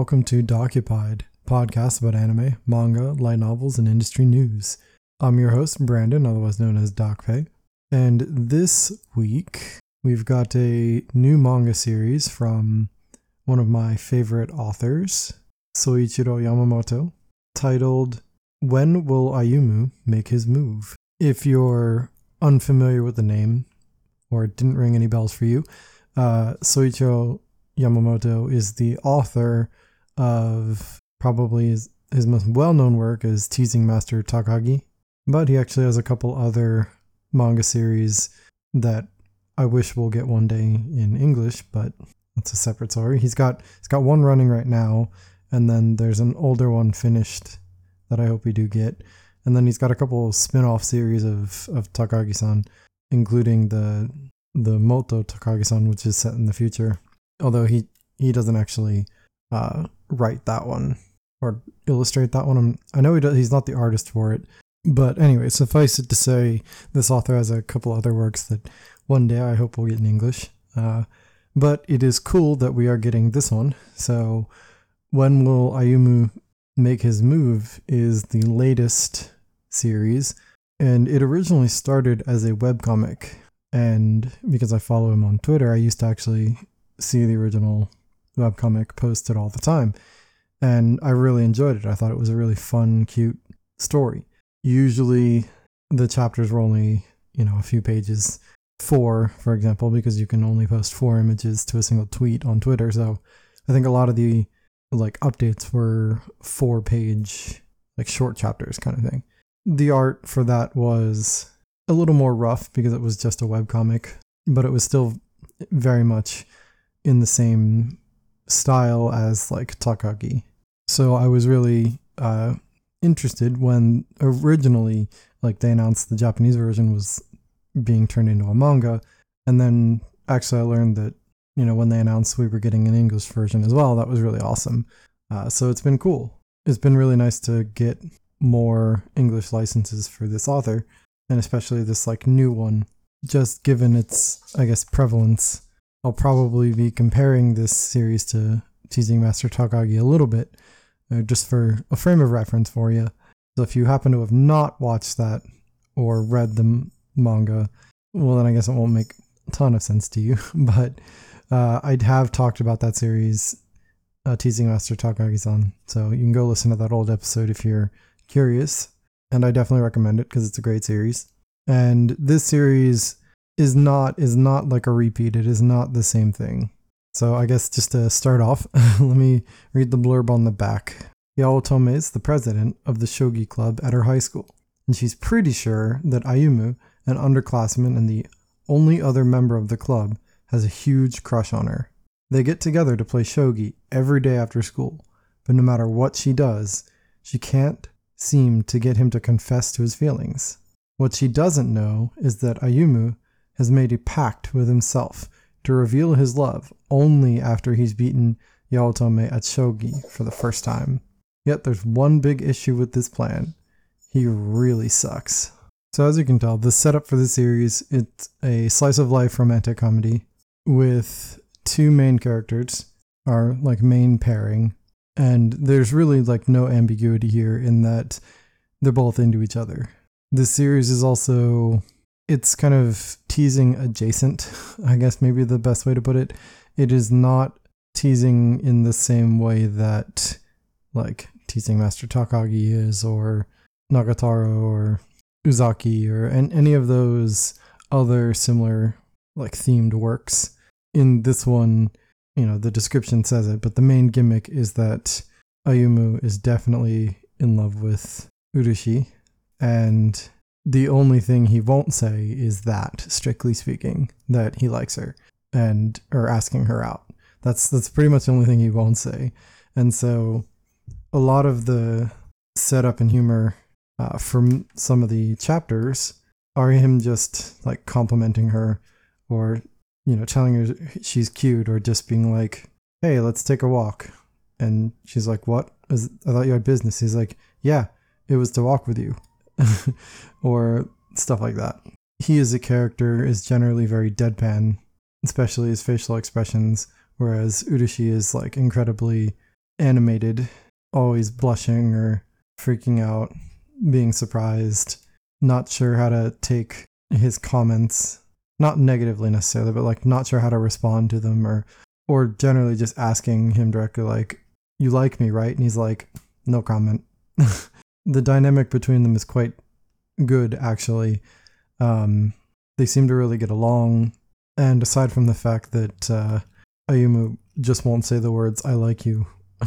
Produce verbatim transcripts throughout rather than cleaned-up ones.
welcome to Docupied, podcast about anime, manga, light novels, and industry news. I'm your host, Brandon, otherwise known as DocPay, and this week we've got a new manga series from one of my favorite authors, Soichiro Yamamoto, titled When Will Ayumu Make His Move? If you're unfamiliar with the name, or it didn't ring any bells for you, uh, Soichiro Yamamoto is the author of probably his, his most well-known work is Teasing Master Takagi, but he actually has a couple other manga series that I wish we'll get one day in English, but that's a separate story. He's got he's got one running right now, and then there's an older one finished that I hope we do get, and then he's got a couple spin-off series of of Takagi-san, including the the Moto Takagi-san, which is set in the future. Although he, he doesn't actually uh, write that one or illustrate that one. I'm, I know he does, he's not the artist for it. But anyway, suffice it to say, this author has a couple other works that one day I hope we'll get in English. Uh, but it is cool that we are getting this one. So When Will Ayumu Make His Move is the latest series. And it originally started as a webcomic. And because I follow him on Twitter, I used to actually see the original webcomic posted all the time, and I really enjoyed it. I thought it was a really fun, cute story. Usually the chapters were only, you know, a few pages, four, for example, because you can only post four images to a single tweet on Twitter. So I think a lot of the like updates were four page, like short chapters kind of thing. The art for that was a little more rough because it was just a webcomic, but it was still very much in the same style as like Takagi. So I was really uh, interested when originally like they announced the Japanese version was being turned into a manga, and then actually I learned that, you know, when they announced we were getting an English version as well, that was really awesome. Uh, so it's been cool. It's been really nice to get more English licenses for this author, and especially this like new one, just given its, I guess, prevalence. I'll probably be comparing this series to Teasing Master Takagi a little bit, uh, just for a frame of reference for you. So if you happen to have not watched that or read the m- manga, well then I guess it won't make a ton of sense to you. But uh, I have talked about that series, uh, Teasing Master Takagi-san, so you can go listen to that old episode if you're curious. And I definitely recommend it because it's a great series. And this series is not is not like a repeat. It is not the same thing. So I guess just to start off, let me read the blurb on the back. Yaotome is the president of the shogi club at her high school, and she's pretty sure that Ayumu, an underclassman and the only other member of the club, has a huge crush on her. They get together to play shogi every day after school, but no matter what she does, she can't seem to get him to confess to his feelings. What she doesn't know is that Ayumu has made a pact with himself to reveal his love only after he's beaten Yaotome at shogi for the first time. Yet there's one big issue with this plan. He really sucks. So as you can tell, the setup for the series, it's a slice of life romantic comedy with two main characters, our like main pairing, and there's really like no ambiguity here in that they're both into each other. This series is also, it's kind of teasing adjacent, I guess maybe the best way to put it. It is not teasing in the same way that like Teasing Master Takagi is, or Nagatoro or Uzaki or and any of those other similar like themed works. In this one, you know, the description says it, but the main gimmick is that Ayumu is definitely in love with Urushi, and the only thing he won't say is that, strictly speaking, that he likes her and or asking her out. That's that's pretty much the only thing he won't say. And so a lot of the setup and humor uh, from some of the chapters are him just like complimenting her, or, you know, telling her she's cute, or just being like, hey, let's take a walk. And she's like, what? I thought you had business. He's like, yeah, it was to walk with you. Or stuff like that. He as a character is generally very deadpan, especially his facial expressions, whereas Urushi is like incredibly animated, always blushing or freaking out, being surprised, not sure how to take his comments, not negatively necessarily, but like not sure how to respond to them, or or generally just asking him directly like, you like me, right? And he's like, no comment. The dynamic between them is quite good, actually. Um, they seem to really get along. And aside from the fact that uh, Ayumu just won't say the words, I like you,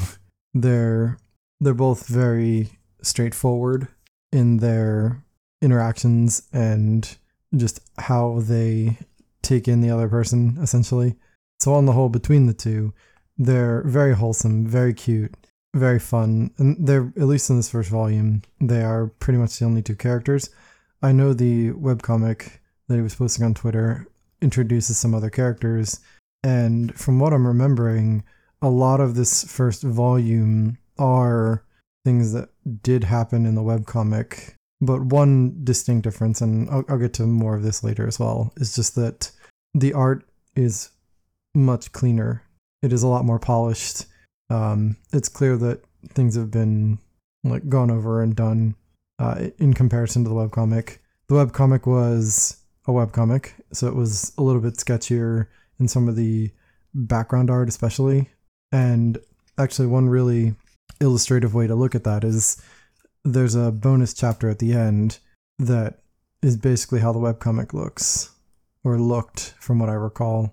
they're, they're both very straightforward in their interactions and just how they take in the other person, essentially. So on the whole, between the two, they're very wholesome, very cute, very fun, and they're, at least in this first volume, they are pretty much the only two characters. I know the webcomic that he was posting on Twitter introduces some other characters, and from what I'm remembering, a lot of this first volume are things that did happen in the webcomic, but one distinct difference, and I'll, I'll get to more of this later as well, is just that the art is much cleaner. It is a lot more polished. Um, it's clear that things have been like gone over and done uh, in comparison to the webcomic. The webcomic was a webcomic, so it was a little bit sketchier in some of the background art especially. And actually one really illustrative way to look at that is there's a bonus chapter at the end that is basically how the webcomic looks, or looked from what I recall.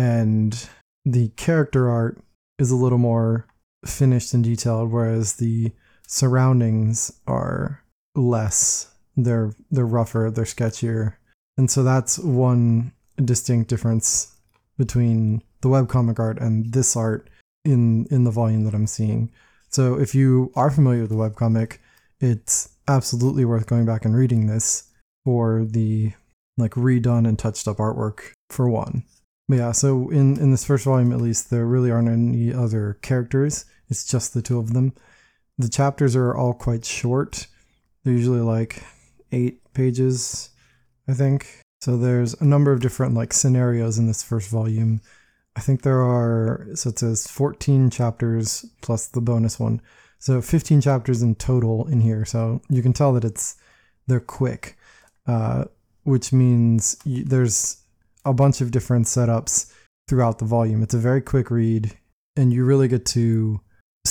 And the character art is a little more finished and detailed, whereas the surroundings are less. They're they're rougher, they're sketchier. And so that's one distinct difference between the webcomic art and this art in, in the volume that I'm seeing. So if you are familiar with the webcomic, it's absolutely worth going back and reading this for the like redone and touched up artwork, for one. But yeah, so in, in this first volume at least, there really aren't any other characters. It's just the two of them. The chapters are all quite short. They're usually like eight pages, I think. So there's a number of different like scenarios in this first volume. I think there are, so it says fourteen chapters plus the bonus one. So fifteen chapters in total in here. So you can tell that it's, they're quick, uh, which means you, there's a bunch of different setups throughout the volume. It's a very quick read, and you really get to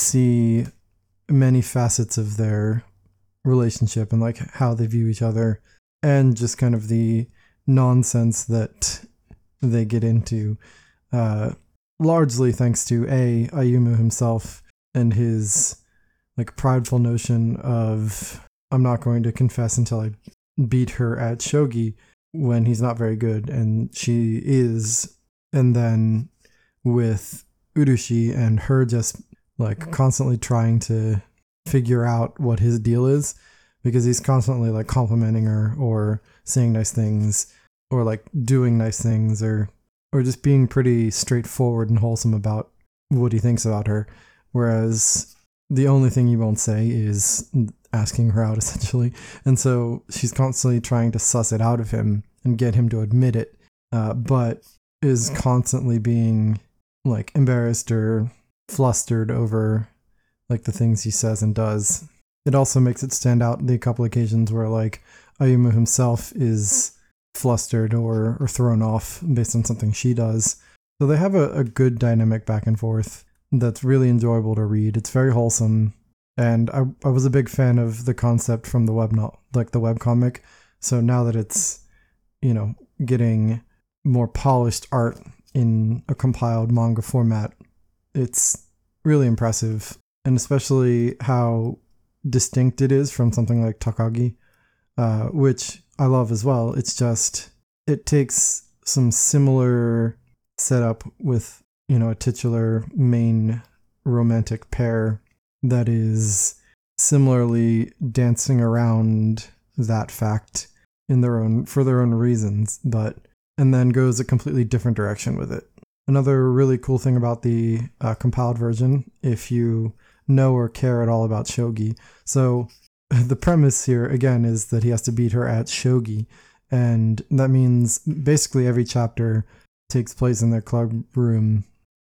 see many facets of their relationship and like how they view each other, and just kind of the nonsense that they get into, uh, largely thanks to A, Ayumu himself and his like prideful notion of, I'm not going to confess until I beat her at shogi, when he's not very good and she is. And then with Urushi and her just like constantly trying to figure out what his deal is, because he's constantly like complimenting her or saying nice things or like doing nice things, or or just being pretty straightforward and wholesome about what he thinks about her, whereas the only thing he won't say is asking her out, essentially. And so she's constantly trying to suss it out of him and get him to admit it, uh, but is constantly being like embarrassed or flustered over like the things he says and does. It also makes it stand out the couple occasions where like Ayumu himself is flustered or, or thrown off based on something she does. So they have a, a good dynamic back and forth that's really enjoyable to read. It's very wholesome. And I, I was a big fan of the concept from the web not like the webcomic. So now that it's, you know, getting more polished art in a compiled manga format, it's really impressive. And especially how distinct it is from something like Takagi, uh, which I love as well. It's just, it takes some similar setup with, you know, a titular main romantic pair that is similarly dancing around that fact in their own, for their own reasons, but, and then goes a completely different direction with it. Another really cool thing about the uh, compiled version, if you know or care at all about shogi. So the premise here, again, is that he has to beat her at shogi. And that means basically every chapter takes place in their club room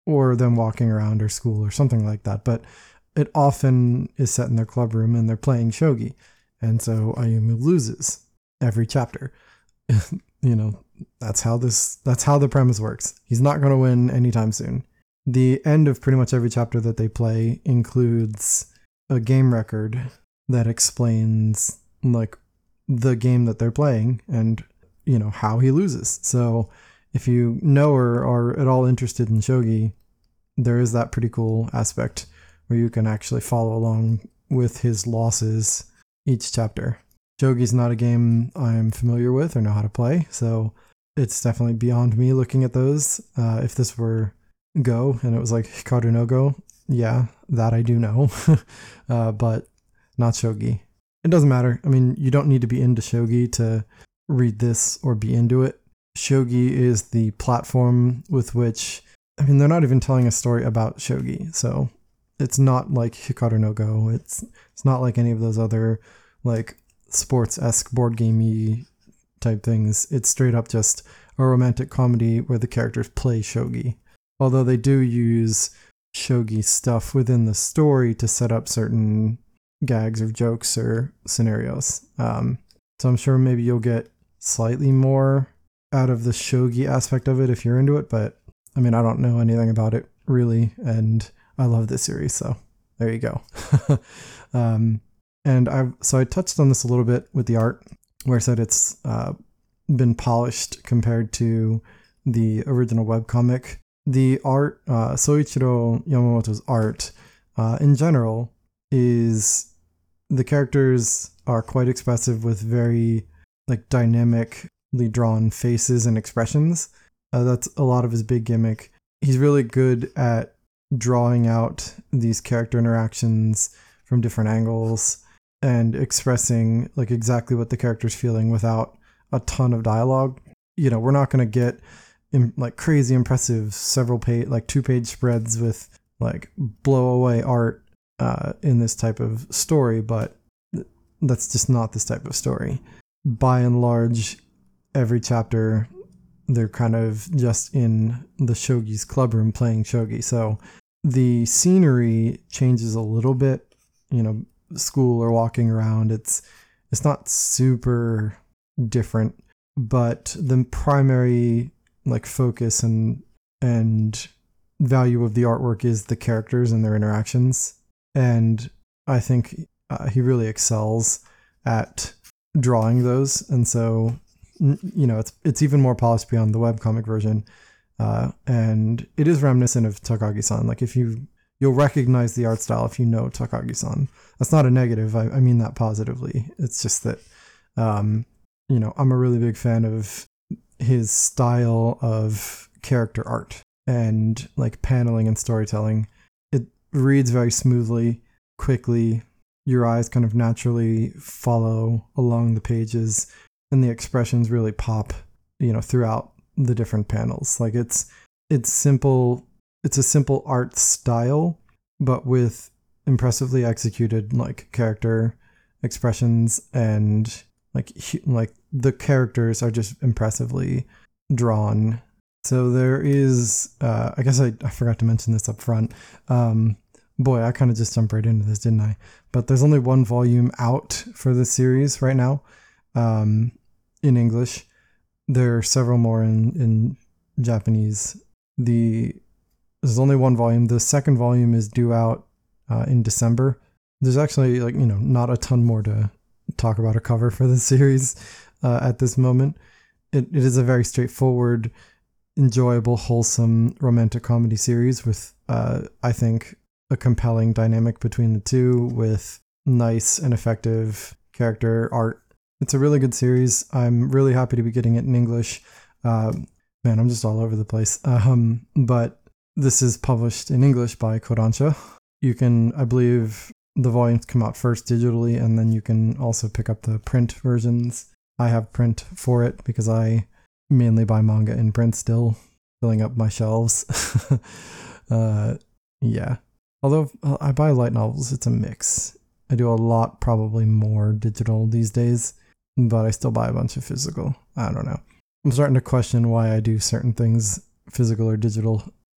or them walking around or school or something like that. But it often is set in their club room and they're playing shogi. And so Ayumi loses every chapter. You know, that's how this, that's how the premise works. He's not going to win anytime soon. The end of pretty much every chapter that they play includes a game record that explains like the game that they're playing and, you know, how he loses. So if you know or are at all interested in shogi, there is that pretty cool aspect where you can actually follow along with his losses each chapter. Shogi's not a game I'm familiar with or know how to play, so it's definitely beyond me looking at those. Uh, if this were Go and it was like Hikaru no Go, yeah, that I do know, uh, but not shogi. It doesn't matter. I mean, you don't need to be into shogi to read this or be into it. Shogi is the platform with which, I mean, they're not even telling a story about shogi, so it's not like Hikaru no Go. It's it's not like any of those other like sports-esque board gamey type things. It's straight up just a romantic comedy where the characters play shogi. Although they do use shogi stuff within the story to set up certain gags or jokes or scenarios. Um, so I'm sure maybe you'll get slightly more out of the shogi aspect of it if you're into it, but I mean, I don't know anything about it really, and I love this series, so there you go. um, and I've so I touched on this a little bit with the art, where I said it's uh, been polished compared to the original webcomic. The art, uh, Soichiro Yamamoto's art, uh, in general, is the characters are quite expressive with very like dynamically drawn faces and expressions. Uh, that's a lot of his big gimmick. He's really good at drawing out these character interactions from different angles and expressing like exactly what the character's feeling without a ton of dialogue. You know, we're not going to get in, like crazy impressive several page, like two page spreads with like blow away art uh, in this type of story, but that's just not this type of story. By and large, every chapter, they're kind of just in the shogi's club room playing shogi. So the scenery changes a little bit, you know, school or walking around. It's it's not super different, but the primary like focus and and value of the artwork is the characters and their interactions. And I think uh, he really excels at drawing those. And so, you know, it's it's even more polished beyond the webcomic version. Uh, and it is reminiscent of Takagi-san. Like if you, you'll recognize the art style if you know Takagi-san. That's not a negative. I, I mean that positively. It's just that, um, you know, I'm a really big fan of his style of character art and like paneling and storytelling. It reads very smoothly, quickly. Your eyes kind of naturally follow along the pages and the expressions really pop, you know, throughout the different panels. Like it's it's simple, it's a simple art style, but with impressively executed like character expressions, and like like the characters are just impressively drawn. So there is, uh, I guess I, I forgot to mention this up front. Um, boy, I kind of just jumped right into this, didn't I? But there's only one volume out for this series right now, um, in English. There are several more in, in Japanese. The There's only one volume. The second volume is due out uh, in December. There's actually, like, you know, not a ton more to talk about or cover for this series uh, at this moment. It It is a very straightforward, enjoyable, wholesome romantic comedy series with, uh, I think, a compelling dynamic between the two with nice and effective character art. It's a really good series. I'm really happy to be getting it in English. Uh, man, I'm just all over the place. Um, but this is published in English by Kodansha. You can, I believe, the volumes come out first digitally, and then you can also pick up the print versions. I have print for it because I mainly buy manga in print still, filling up my shelves. uh, yeah. Although I buy light novels, it's a mix. I do a lot, probably more digital these days, but I still buy a bunch of physical. I don't know. I'm starting to question why I do certain things physical or digital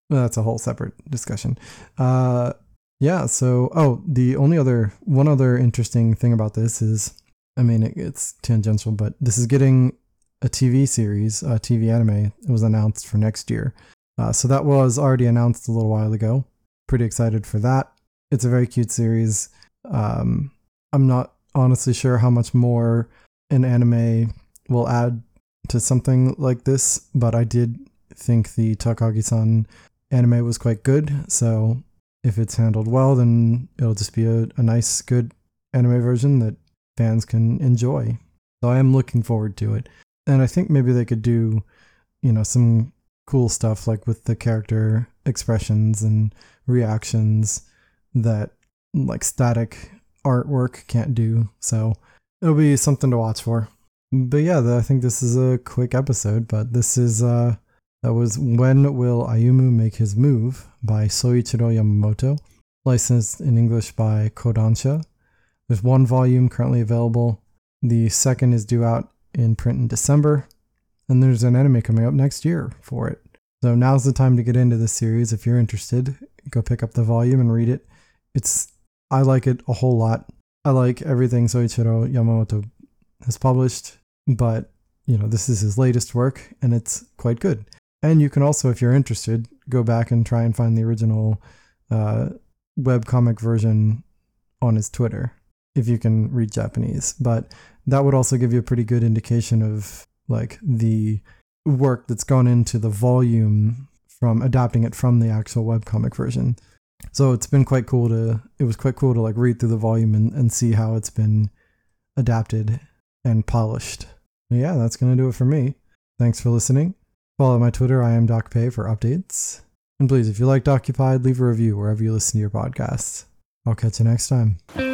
Well, that's a whole separate discussion. Uh, yeah. So, oh, the only other one other interesting thing about this is, I mean, it, it's tangential, but this is getting a T V series, a T V anime. It was announced for next year. Uh, so that was already announced a little while ago. Pretty excited for that. It's a very cute series. Um, I'm not honestly sure how much more an anime will add to something like this, but I did think the Takagi-san anime was quite good. So if it's handled well, then it'll just be a, a nice, good anime version that fans can enjoy. So I am looking forward to it. And I think maybe they could do, you know, some cool stuff like with the character expressions and reactions that like static artwork can't do. So it'll be something to watch for. But yeah, I think this is a quick episode, but this is, uh, that was When Will Ayumu Make His Move by Soichiro Yamamoto, licensed in English by Kodansha. There's one volume currently available. The second is due out in print in December, and there's an anime coming up next year for it. So now's the time to get into this series. If you're interested, go pick up the volume and read it. It's, I like it a whole lot. I like everything Soichiro Yamamoto has published, but you know, this is his latest work and it's quite good. And you can also, if you're interested, go back and try and find the original uh, webcomic version on his Twitter, if you can read Japanese. But that would also give you a pretty good indication of like the work that's gone into the volume from adapting it from the actual webcomic version. So it's been quite cool to, it was quite cool to like read through the volume and, and see how it's been adapted and polished. Yeah, that's going to do it for me. Thanks for listening. Follow my Twitter, I am DocPay, for updates. And please, if you liked Occupied, leave a review wherever you listen to your podcasts. I'll catch you next time.